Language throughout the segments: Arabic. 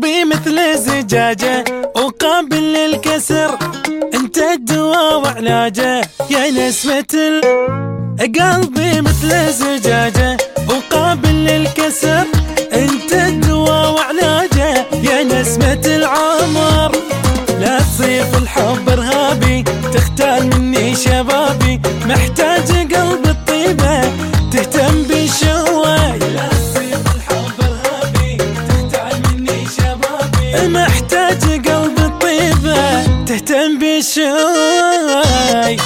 قلبي مثل زجاجة وقابل للكسر، انت الدواء وعلاجه يا نسمة قلبي مثل زجاجة وقابل للكسر، انت الدواء وعلاجه يا نسمة العمر. لا تصيف الحب ارهابي تختال مني شبابي، محتاج قلب الطيبة تهتم بشواي. لا تصيف الحب ارهابي تختال مني شبابي، محتاج قلب الطيبة تهتم بشواي.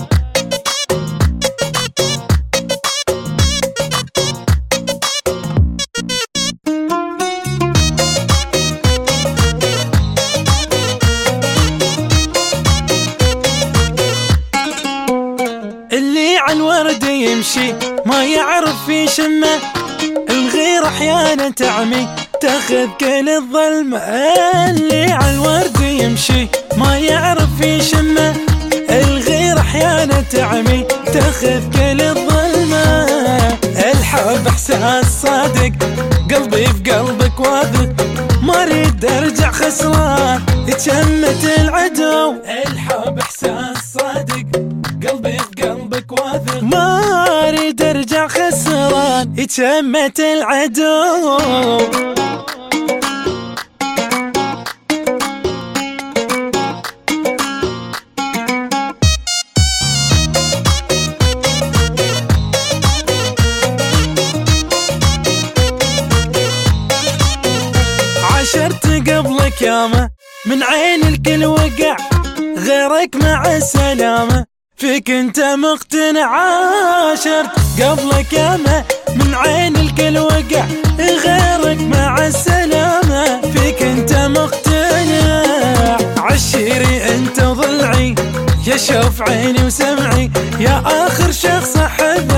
اللي عالورد يمشي ما يعرف في شمه، الغير احيانا تعمي تاخذ كل الظلمة. اللي عالورد يمشي ما يعرف في شمه، الغير احيانا تعمي تاخذ كل الظلمة. الحب احساس صادق قلبي في قلبك واثق، ما اريد ارجع خسران يتشمت العدو. الحب احساس صادق قلبي في قلبك واثق، ما اريد ارجع خسران يتشمت العدو. عاشرت قبلك ياما من عين الكل وقع، غيرك مع السلامة فيك انت مقتنع. عاشرت قبلك ياما من عين الكل وقع، غيرك مع السلامة فيك انت مقتنع. عشيري انت ضلعي يا شوف عيني وسمعي، يا اخر شخص احب